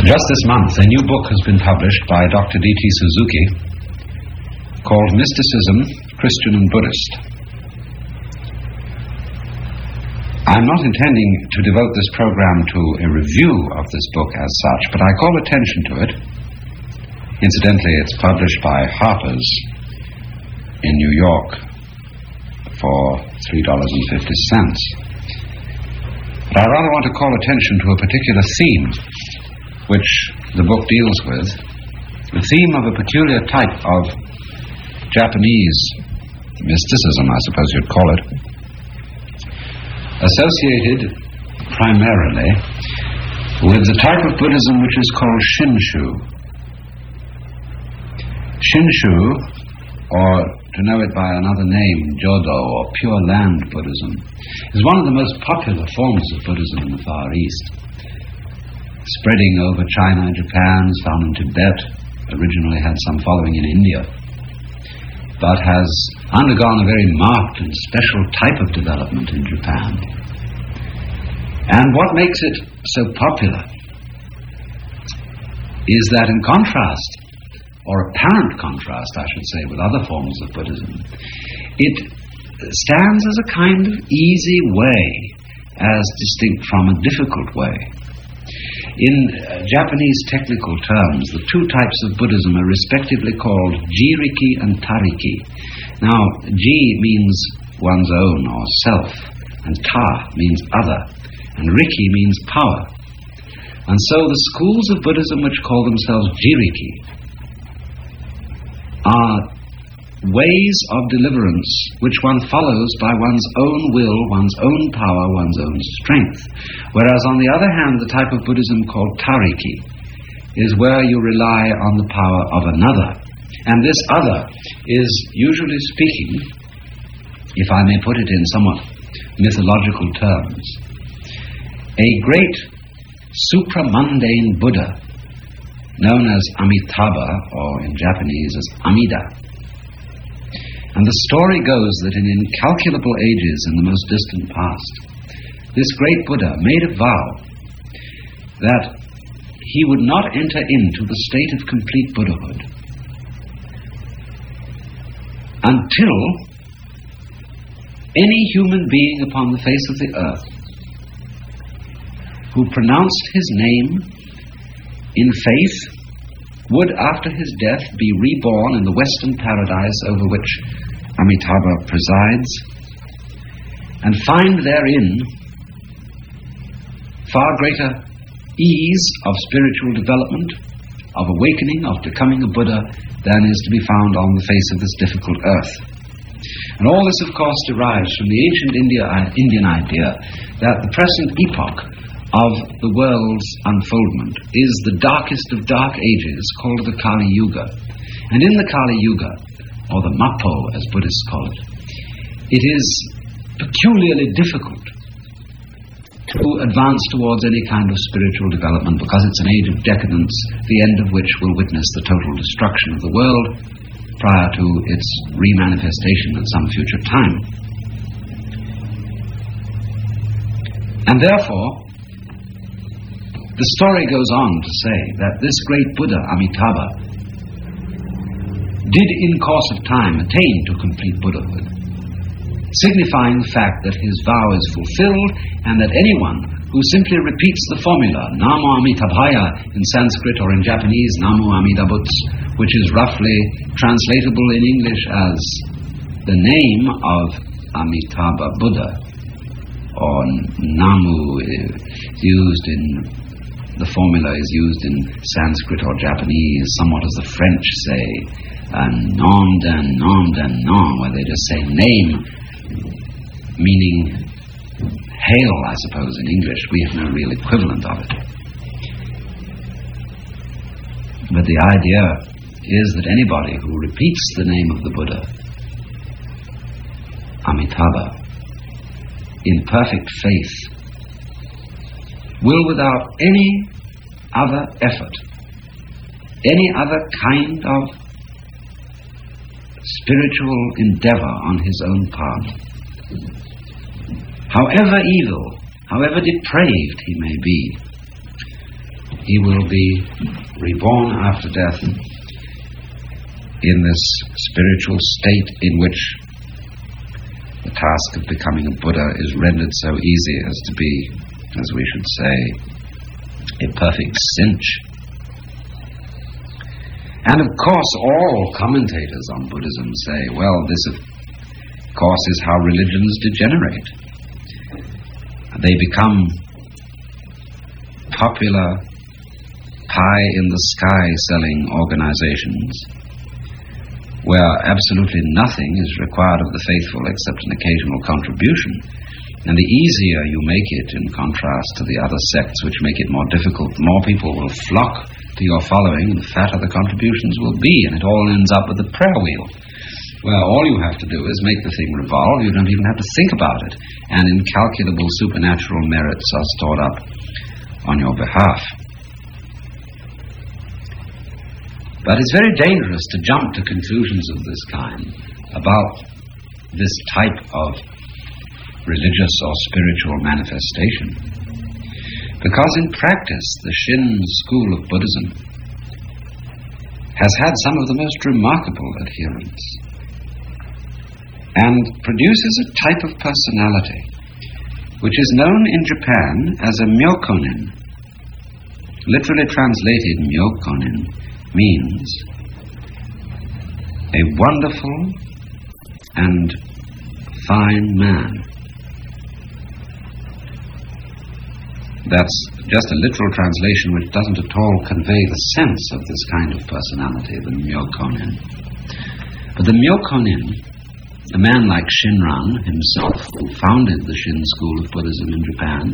Just this month, a new book has been published by Dr. D.T. Suzuki called Mysticism, Christian and Buddhist. I'm not intending to devote this program to a review of this book as such, but I call attention to it. Incidentally, it's published by Harper's in New York for $3.50. But I rather want to call attention to a particular theme which the book deals with, the theme of a peculiar type of Japanese mysticism, I suppose you'd call it, associated primarily with the type of Buddhism which is called Shinshu. Shinshu, or to know it by another name, Jodo, or Pure Land Buddhism, is one of the most popular forms of Buddhism in the Far East, spreading over China, Japan, is found in Tibet, originally had some following in India, but has undergone a very marked and special type of development in Japan. And what makes it so popular is that in contrast, or apparent contrast, I should say, with other forms of Buddhism, it stands as a kind of easy way, as distinct from a difficult way. In Japanese technical terms, the two types of Buddhism are respectively called Jiriki and Tariki. Now, Ji means one's own or self, and Ta means other, and Riki means power. And so the schools of Buddhism which call themselves Jiriki are ways of deliverance which one follows by one's own will, one's own power, one's own strength. Whereas on the other hand, the type of Buddhism called Tariki is where you rely on the power of another. And this other is, usually speaking, if I may put it in somewhat mythological terms, a great supramundane Buddha known as Amitabha, or in Japanese as Amida. And the story goes that in incalculable ages in the most distant past, this great Buddha made a vow that he would not enter into the state of complete Buddhahood until any human being upon the face of the earth who pronounced his name in faith would, after his death, be reborn in the Western paradise over which Amitabha presides, and find therein far greater ease of spiritual development, of awakening, of becoming a Buddha, than is to be found on the face of this difficult earth. And all this, of course, derives from the ancient Indian idea that the present epoch of the world's unfoldment is the darkest of dark ages, called the Kali Yuga. And in the Kali Yuga, or the Mappo as Buddhists call it, it is peculiarly difficult to advance towards any kind of spiritual development, because it's an age of decadence, the end of which will witness the total destruction of the world prior to its remanifestation at some future time. And therefore, the story goes on to say that this great Buddha, Amitabha, did in course of time attain to complete Buddhahood, signifying the fact that his vow is fulfilled and that anyone who simply repeats the formula Namo Amitabhaya in Sanskrit, or in Japanese Namo Amitabhuts, which is roughly translatable in English as the name of Amitabha Buddha, or Namu used in the formula is used in Sanskrit or Japanese, somewhat as the French say, nom den nom, where they just say name, meaning hail, I suppose, in English. We have no real equivalent of it. But the idea is that anybody who repeats the name of the Buddha, Amitabha, in perfect faith, will without any other effort, any other kind of spiritual endeavor on his own part, however evil, however depraved he may be, he will be reborn after death in this spiritual state in which the task of becoming a Buddha is rendered so easy as to be, as we should say, a perfect cinch. And of course all commentators on Buddhism say, well, this of course is how religions degenerate. They become popular pie-in-the-sky selling organizations where absolutely nothing is required of the faithful except an occasional contribution. And the easier you make it, in contrast to the other sects which make it more difficult, the more people will flock to your following, and the fatter the contributions will be, and it all ends up with the prayer wheel, where all you have to do is make the thing revolve. You don't even have to think about it, and incalculable supernatural merits are stored up on your behalf. But it's very dangerous to jump to conclusions of this kind about this type of religious or spiritual manifestation, because in practice the Shin school of Buddhism has had some of the most remarkable adherents and produces a type of personality which is known in Japan as a myokonin. Literally translated, myokonin means a wonderful and fine man. That's just a literal translation which doesn't at all convey the sense of this kind of personality, the myokonin. But the myokonin, a man like Shinran himself, who founded the Shin school of Buddhism in Japan,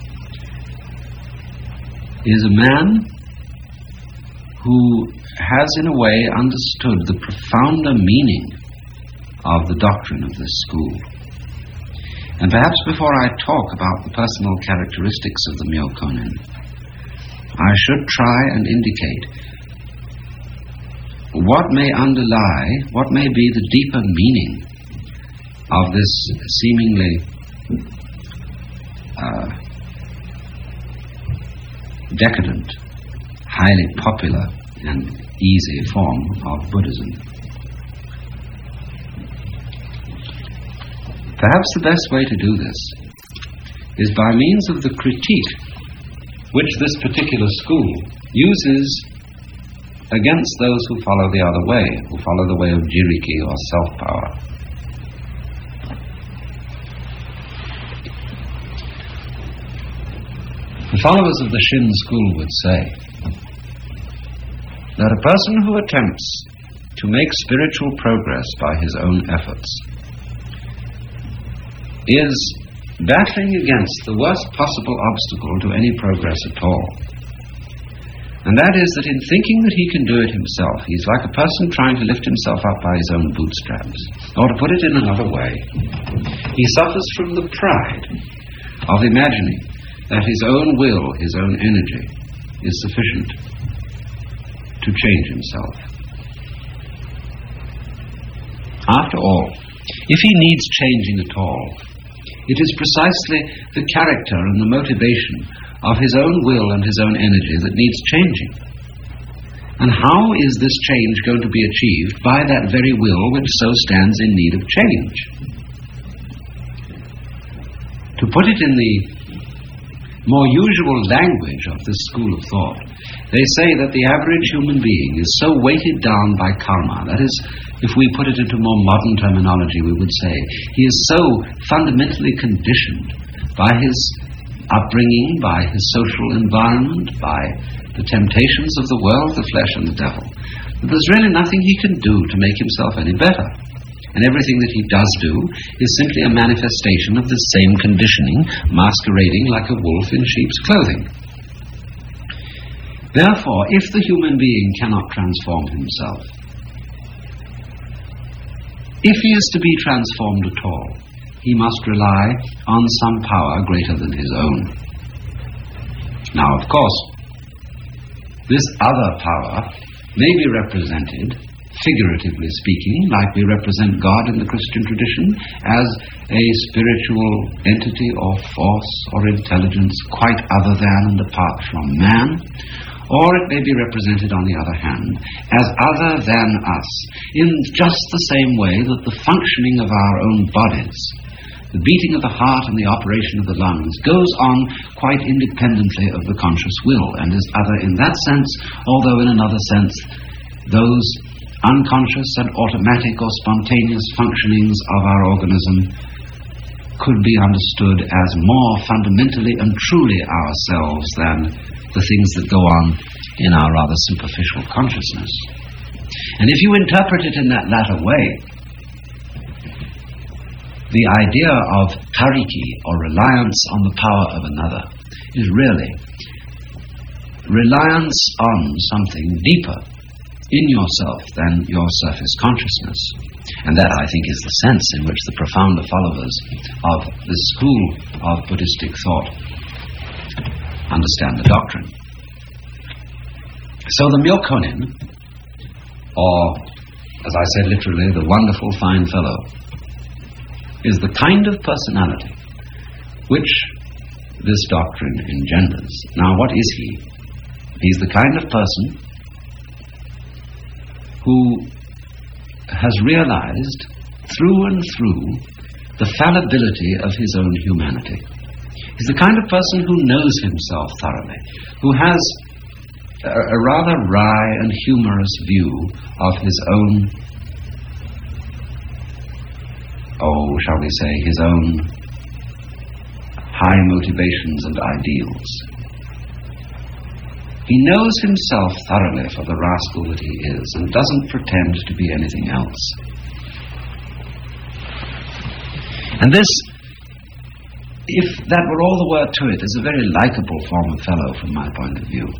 is a man who has in a way understood the profounder meaning of the doctrine of this school. And perhaps before I talk about the personal characteristics of the myokonin, I should try and indicate what may underlie, what may be the deeper meaning of this seemingly decadent, highly popular and easy form of Buddhism. Perhaps the best way to do this is by means of the critique which this particular school uses against those who follow the other way, who follow the way of Jiriki or self-power. The followers of the Shin school would say that a person who attempts to make spiritual progress by his own efforts is battling against the worst possible obstacle to any progress at all. And that is that in thinking that he can do it himself, he's like a person trying to lift himself up by his own bootstraps. Or to put it in another way, he suffers from the pride of imagining that his own will, his own energy, is sufficient to change himself. After all, if he needs changing at all, it is precisely the character and the motivation of his own will and his own energy that needs changing. And how is this change going to be achieved? By that very will which so stands in need of change. To put it in the more usual language of this school of thought, they say that the average human being is so weighted down by karma, that is, if we put it into more modern terminology, we would say he is so fundamentally conditioned by his upbringing, by his social environment, by the temptations of the world, the flesh and the devil, that there's really nothing he can do to make himself any better. And everything that he does do is simply a manifestation of the same conditioning, masquerading like a wolf in sheep's clothing. Therefore, if the human being cannot transform himself, if he is to be transformed at all, he must rely on some power greater than his own. Now, of course, this other power may be represented figuratively speaking, like we represent God in the Christian tradition, as a spiritual entity or force or intelligence quite other than and apart from man, or it may be represented, on the other hand, as other than us, in just the same way that the functioning of our own bodies, the beating of the heart and the operation of the lungs, goes on quite independently of the conscious will, and is other in that sense, although in another sense those unconscious and automatic or spontaneous functionings of our organism could be understood as more fundamentally and truly ourselves than the things that go on in our rather superficial consciousness. And if you interpret it in that latter way, the idea of tariki, or reliance on the power of another, is really reliance on something deeper in yourself than your surface consciousness. And that, I think, is the sense in which the profounder followers of this school of Buddhistic thought understand the doctrine. So the Myokonin, or, as I said literally, the wonderful fine fellow, is the kind of personality which this doctrine engenders. Now, what is he? He's the kind of person who has realized through and through the fallibility of his own humanity. He's the kind of person who knows himself thoroughly, who has a rather wry and humorous view of his own, shall we say, his own high motivations and ideals. He knows himself thoroughly for the rascal that he is, and doesn't pretend to be anything else. And this, if that were all the word to it, is a very likable form of fellow from my point of view.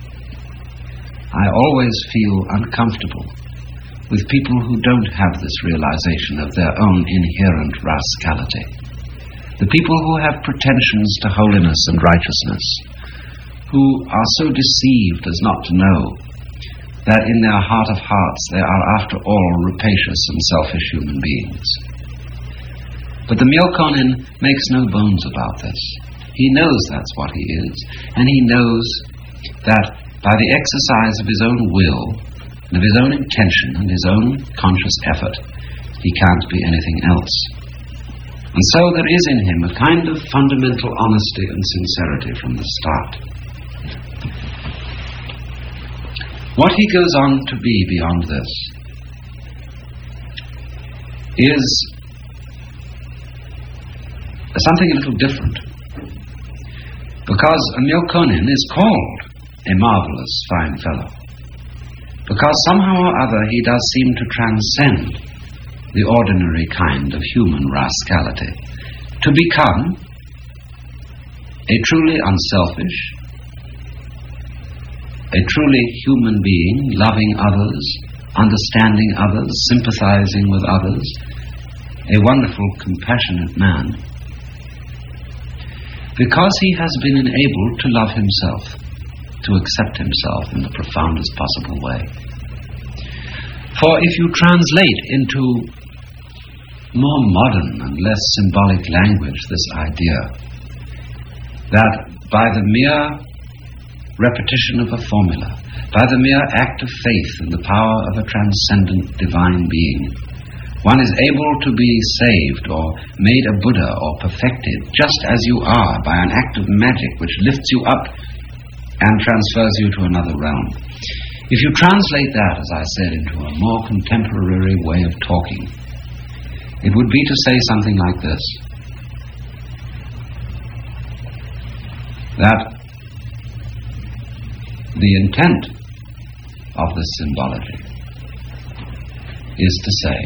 I always feel uncomfortable with people who don't have this realization of their own inherent rascality. The people who have pretensions to holiness and righteousness, who are so deceived as not to know that in their heart of hearts they are after all rapacious and selfish human beings. But the Myokonin makes no bones about this. He knows that's what he is, and he knows that by the exercise of his own will, and of his own intention and his own conscious effort, he can't be anything else. And so there is in him a kind of fundamental honesty and sincerity from the start. What he goes on to be beyond this is something a little different. Because a Myokonin is called a marvelous fine fellow. Because somehow or other he does seem to transcend the ordinary kind of human rascality, to become a truly unselfish, a truly human being, loving others, understanding others, sympathizing with others, a wonderful, compassionate man, because he has been enabled to love himself, to accept himself in the profoundest possible way. For if you translate into more modern and less symbolic language this idea that by the mere repetition of a formula, by the mere act of faith in the power of a transcendent divine being, one is able to be saved or made a Buddha or perfected just as you are by an act of magic which lifts you up and transfers you to another realm. If you translate that, as I said, into a more contemporary way of talking, it would be to say something like this: that the intent of this symbology is to say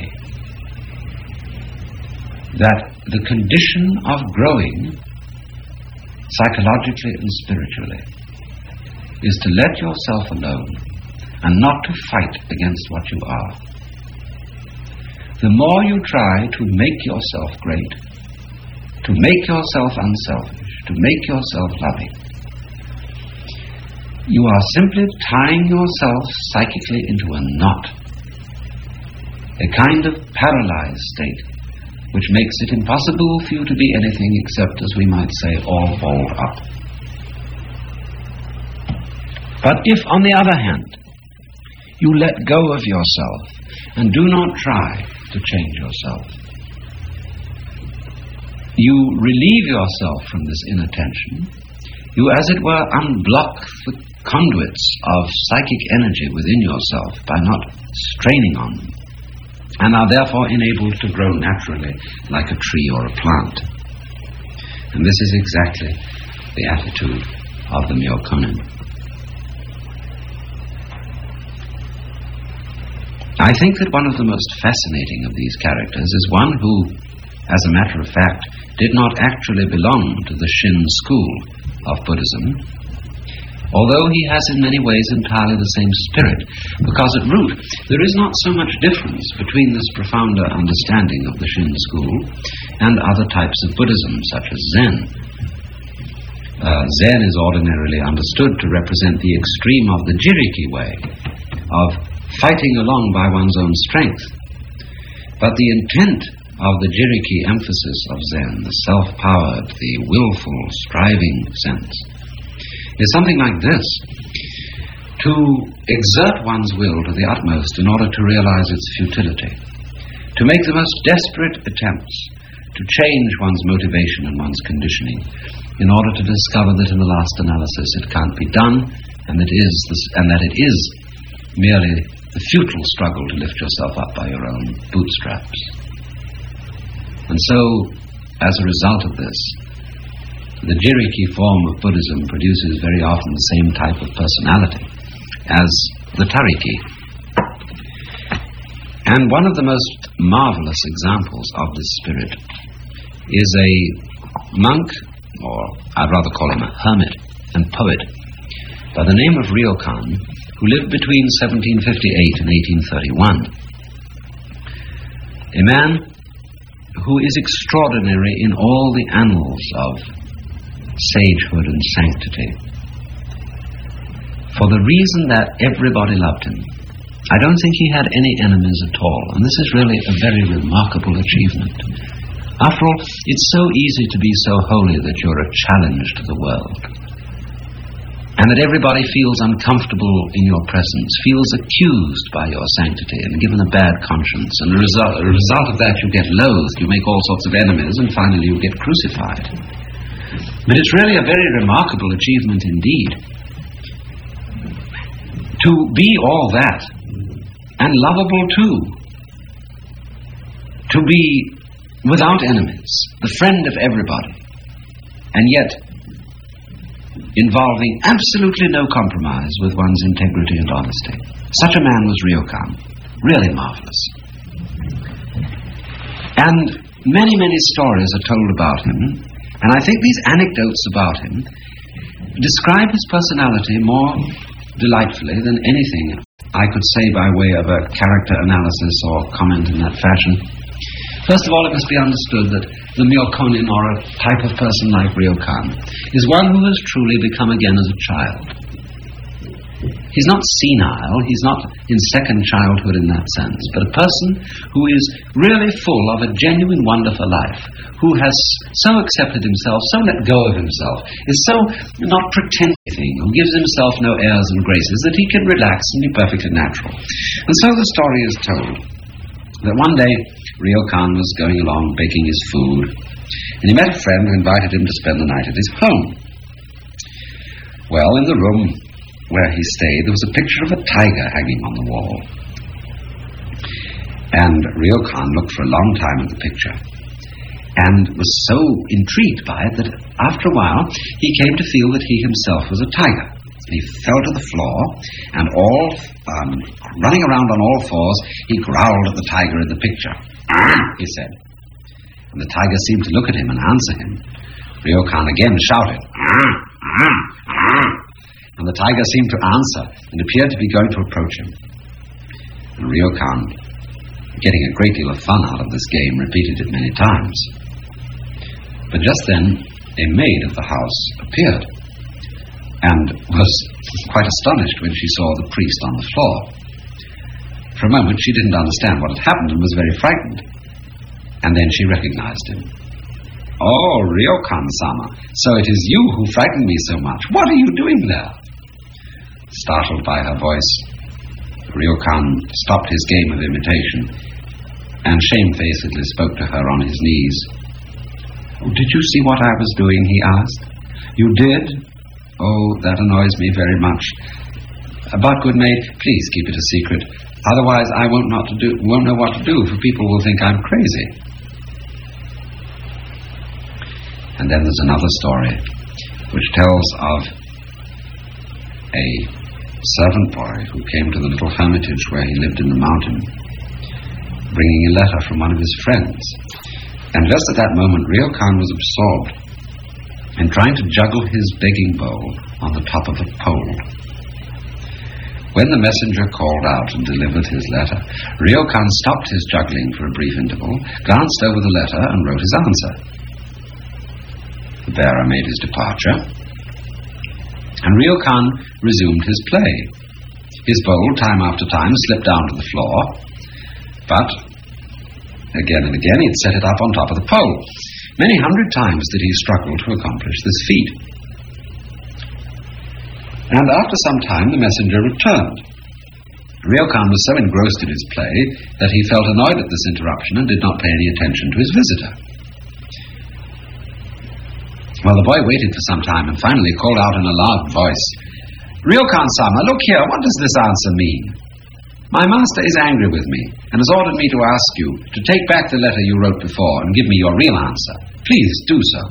that the condition of growing psychologically and spiritually is to let yourself alone and not to fight against what you are. The more you try to make yourself great, to make yourself unselfish, to make yourself loving, you are simply tying yourself psychically into a knot a kind of paralyzed state, which makes it impossible for you to be anything except, as we might say, all balled up. But if, on the other hand, you let go of yourself and do not try to change yourself, you relieve yourself from this inattention, you, as it were, unblock the conduits of psychic energy within yourself by not straining on them, and are therefore enabled to grow naturally like a tree or a plant. And this is exactly the attitude of the Myokonin. I think that one of the most fascinating of these characters is one who, as a matter of fact, did not actually belong to the Shin school of Buddhism, although he has in many ways entirely the same spirit, because at root there is not so much difference between this profounder understanding of the Shin school and other types of Buddhism, such as Zen. Zen is ordinarily understood to represent the extreme of the Jiriki way, of fighting along by one's own strength. But the intent of the Jiriki emphasis of Zen, the self-powered, the willful, striving sense, is something like this: to exert one's will to the utmost in order to realize its futility, to make the most desperate attempts to change one's motivation and one's conditioning in order to discover that in the last analysis it can't be done, and that it is merely the futile struggle to lift yourself up by your own bootstraps. And so, as a result of this, the Jiriki form of Buddhism produces very often the same type of personality as the Tariki. And one of the most marvelous examples of this spirit is a monk, or I'd rather call him a hermit and poet, by the name of Ryokan, who lived between 1758 and 1831. A man who is extraordinary in all the annals of sagehood and sanctity, for the reason that everybody loved him. I don't think he had any enemies at all, and this is really a very remarkable achievement. After all, it's so easy to be so holy that you're a challenge to the world, and that everybody feels uncomfortable in your presence, feels accused by your sanctity and given a bad conscience, and as a result of that you get loathed, you make all sorts of enemies, and finally you get crucified. But it's really a very remarkable achievement indeed to be all that, and lovable too, to be without enemies, the friend of everybody, and yet involving absolutely no compromise with one's integrity and honesty. Such a man was Ryokan. Really marvelous. And many, many stories are told about him, and I think these anecdotes about him describe his personality more delightfully than anything I could say by way of a character analysis or comment in that fashion. First of all, it must be understood that the Myokonin, or a type of person like Ryokan, is one who has truly become again as a child. He's not senile, he's not in second childhood in that sense, but a person who is really full of a genuine wonder for life, who has so accepted himself, so let go of himself, is so not pretending, who gives himself no airs and graces, that he can relax and be perfectly natural. And so the story is told that one day Ryokan was going along baking his food, and he met a friend who invited him to spend the night at his home. Well, in the room where he stayed, there was a picture of a tiger hanging on the wall. And Ryokan looked for a long time at the picture, and was so intrigued by it that after a while he came to feel that he himself was a tiger. He fell to the floor, and running around on all fours, he growled at the tiger in the picture. He said. And the tiger seemed to look at him and answer him. Ryokan again shouted. And the tiger seemed to answer and appeared to be going to approach him. And Ryokan, getting a great deal of fun out of this game, repeated it many times. But just then, a maid of the house appeared, and was quite astonished when she saw the priest on the floor. For a moment she didn't understand what had happened and was very frightened. And then she recognized him. "Oh, Ryokan-sama, so it is you who frightened me so much. What are you doing there?" Startled by her voice, Ryokan stopped his game of imitation and shamefacedly spoke to her on his knees. "Oh, did you see what I was doing?" he asked. "You did? Oh, that annoys me very much. But, good maid, please keep it a secret. Otherwise I won't know what to do, for people will think I'm crazy." And then there's another story which tells of a servant boy who came to the little hermitage where he lived in the mountain, bringing a letter from one of his friends. And just at that moment, Ryokan was absorbed in trying to juggle his begging bowl on the top of a pole. When the messenger called out and delivered his letter, Ryokan stopped his juggling for a brief interval, glanced over the letter, and wrote his answer. The bearer made his departure, and Ryokan resumed his play. His bowl, time after time, slipped down to the floor, but again and again he'd set it up on top of the pole. Many hundred times did he struggle to accomplish this feat. And after some time the messenger returned. Ryokan was so engrossed in his play that he felt annoyed at this interruption and did not pay any attention to his visitor. Well, the boy waited for some time and finally called out in a loud voice, "Ryokan-sama, look here, what does this answer mean? My master is angry with me and has ordered me to ask you to take back the letter you wrote before and give me your real answer. Please do so."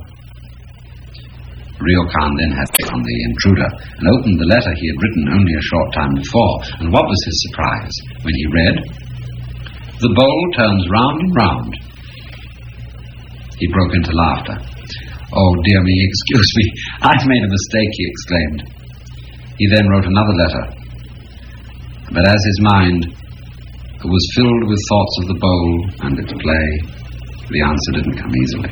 Ryokan then had on the intruder and opened the letter he had written only a short time before, and what was his surprise when he read, "The bowl turns round and round." He broke into laughter. "Oh, dear me, excuse me, I've made a mistake," he exclaimed. He then wrote another letter, but as his mind was filled with thoughts of the bowl and its play, the answer didn't come easily.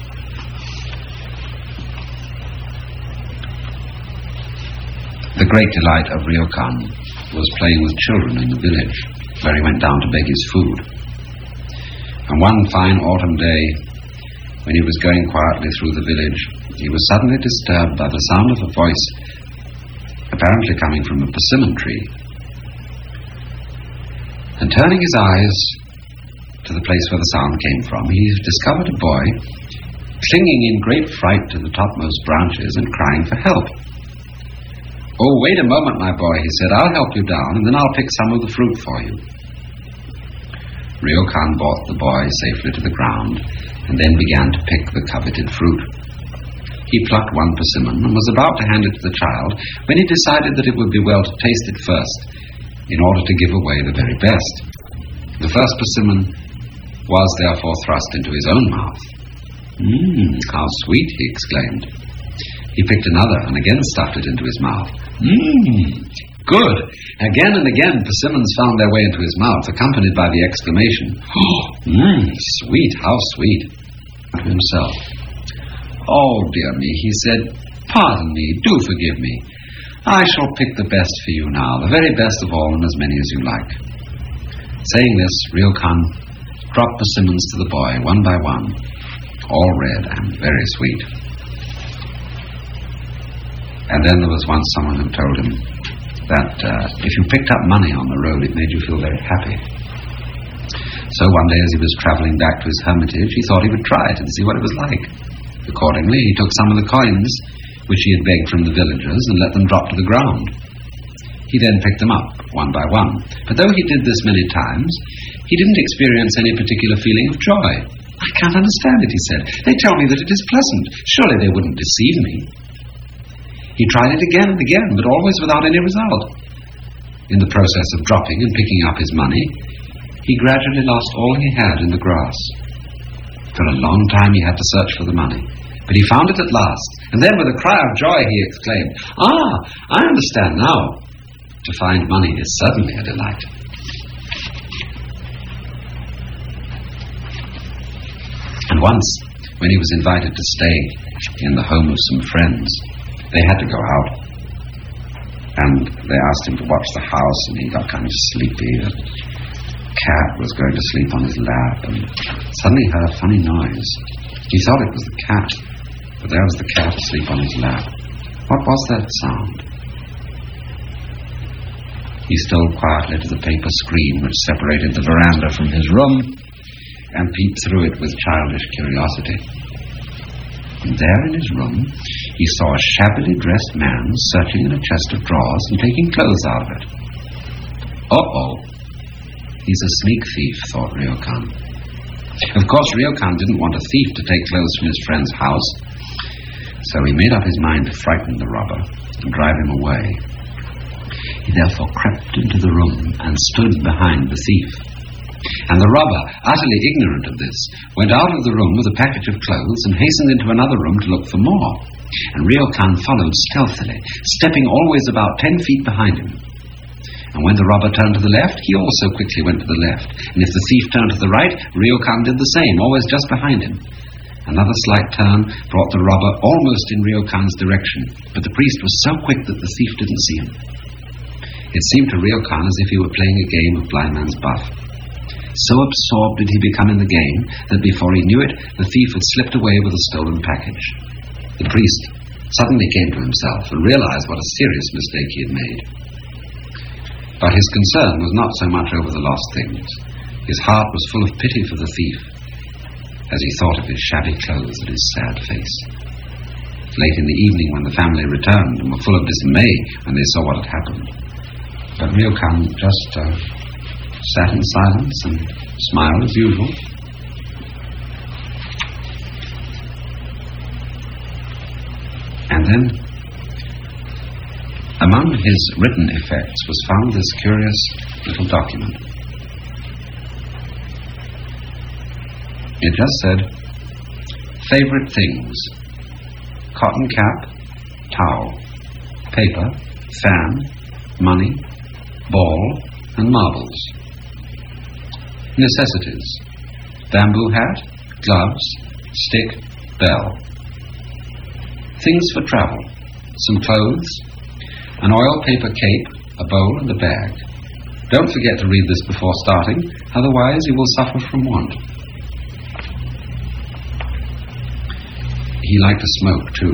The great delight of Ryokan was playing with children in the village, where he went down to beg his food. And one fine autumn day, when he was going quietly through the village, he was suddenly disturbed by the sound of a voice, apparently coming from a persimmon tree. And turning his eyes to the place where the sound came from, he discovered a boy clinging in great fright to the topmost branches and crying for help. "Oh, wait a moment, my boy," he said. "I'll help you down, and then I'll pick some of the fruit for you." Ryokan brought the boy safely to the ground, and then began to pick the coveted fruit. He plucked one persimmon and was about to hand it to the child when he decided that it would be well to taste it first, in order to give away the very best. The first persimmon was therefore thrust into his own mouth. How sweet," he exclaimed. He picked another and again stuffed it into his mouth. Good. Again and again persimmons found their way into his mouth, accompanied by the exclamation, "Sweet, how sweet," to himself. "Oh, dear me," he said, "pardon me, do forgive me. I shall pick the best for you now, the very best of all, and as many as you like." Saying this, Ryokan dropped persimmons to the boy, one by one, all red and very sweet. And then there was once someone who told him that if you picked up money on the road, it made you feel very happy. So one day as he was travelling back to his hermitage, he thought he would try it and see what it was like. Accordingly, he took some of the coins which he had begged from the villagers and let them drop to the ground. He then picked them up, one by one. But though he did this many times, he didn't experience any particular feeling of joy. "I can't understand it," he said. "They tell me that it is pleasant. Surely they wouldn't deceive me." He tried it again and again, but always without any result. In the process of dropping and picking up his money, he gradually lost all he had in the grass. For a long time he had to search for the money, but he found it at last, and then with a cry of joy he exclaimed, "I understand now. To find money is certainly a delight." And once, when he was invited to stay in the home of some friends, they had to go out, and they asked him to watch the house, and he got kind of sleepy. cat was going to sleep on his lap and suddenly heard a funny noise. He thought it was the cat, but there was the cat asleep on his lap. What was that sound? He stole quietly to the paper screen which separated the veranda from his room and peeped through it with childish curiosity. And there in his room, he saw a shabbily dressed man searching in a chest of drawers and taking clothes out of it. Uh-oh. He's a sneak thief, thought Ryokan. Of course, Ryokan didn't want a thief to take clothes from his friend's house, so he made up his mind to frighten the robber and drive him away. He therefore crept into the room and stood behind the thief. And the robber, utterly ignorant of this, went out of the room with a package of clothes and hastened into another room to look for more. And Ryokan followed stealthily, stepping always about 10 feet behind him. And when the robber turned to the left, he also quickly went to the left. And if the thief turned to the right, Ryokan did the same, always just behind him. Another slight turn brought the robber almost in Ryokan's direction, but the priest was so quick that the thief didn't see him. It seemed to Ryokan as if he were playing a game of blind man's buff. So absorbed did he become in the game that before he knew it, the thief had slipped away with a stolen package. The priest suddenly came to himself and realized what a serious mistake he had made. But his concern was not so much over the lost things. His heart was full of pity for the thief, as he thought of his shabby clothes and his sad face. Late in the evening, when the family returned and were full of dismay when they saw what had happened, but Ryokan just sat in silence and smiled as usual. And then, among his written effects was found this curious little document. It just said, favorite things: cotton cap, towel, paper, fan, money, ball, and marbles. Necessities: bamboo hat, gloves, stick, bell. Things for travel: some clothes, an oil paper cape, a bowl, and a bag. Don't forget to read this before starting, otherwise you will suffer from want. He liked to smoke too.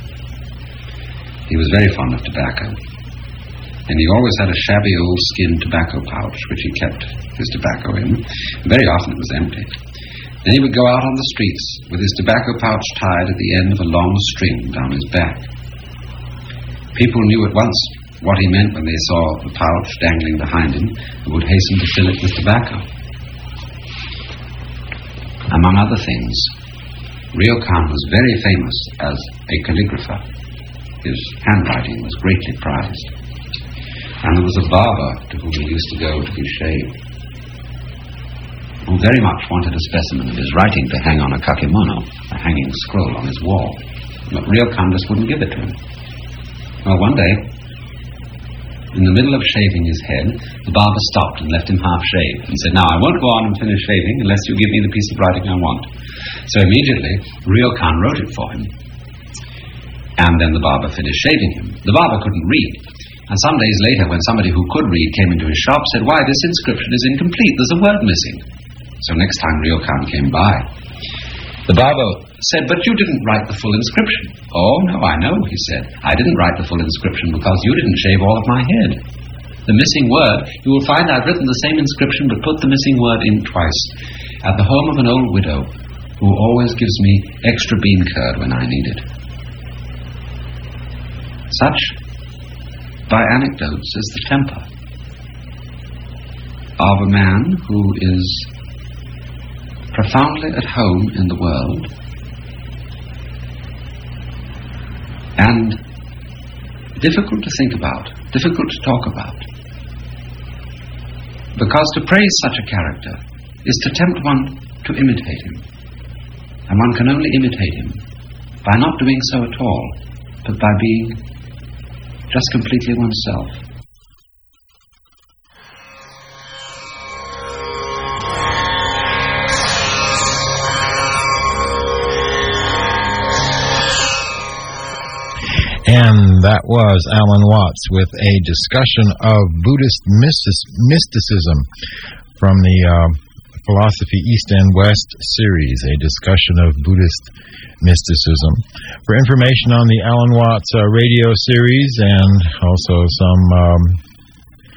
He was very fond of tobacco, and he always had a shabby old skin tobacco pouch which he kept his tobacco in. Very often it was empty. Then he would go out on the streets with his tobacco pouch tied at the end of a long string down his back. People knew at once what he meant when they saw the pouch dangling behind him and would hasten to fill it with tobacco. Among other things, Ryokan was very famous as a calligrapher. His handwriting was greatly prized. And there was a barber to whom he used to go to be shaved, who very much wanted a specimen of his writing to hang on a kakemono, a hanging scroll on his wall. But Ryokan just wouldn't give it to him. Well, one day, in the middle of shaving his head, the barber stopped and left him half-shaved and said, "Now, I won't go on and finish shaving unless you give me the piece of writing I want." So immediately, Ryokan wrote it for him. And then the barber finished shaving him. The barber couldn't read. And some days later, when somebody who could read came into his shop, said, "Why, this inscription is incomplete. There's a word missing." So next time Ryokan came by, the barber said, "But you didn't write the full inscription." "Oh, no, I know," he said. "I didn't write the full inscription because you didn't shave all of my head. The missing word, you will find I've written the same inscription but put the missing word in twice. At the home of an old widow who always gives me extra bean curd when I need it." Such, by anecdotes, is the temper of a man who is profoundly at home in the world and difficult to think about, difficult to talk about. Because to praise such a character is to tempt one to imitate him. And one can only imitate him by not doing so at all, but by being just completely oneself. And that was Alan Watts with a discussion of Buddhist mysticism. from the Philosophy East and West series, a discussion of Buddhist mysticism. For information on the Alan Watts radio series and also some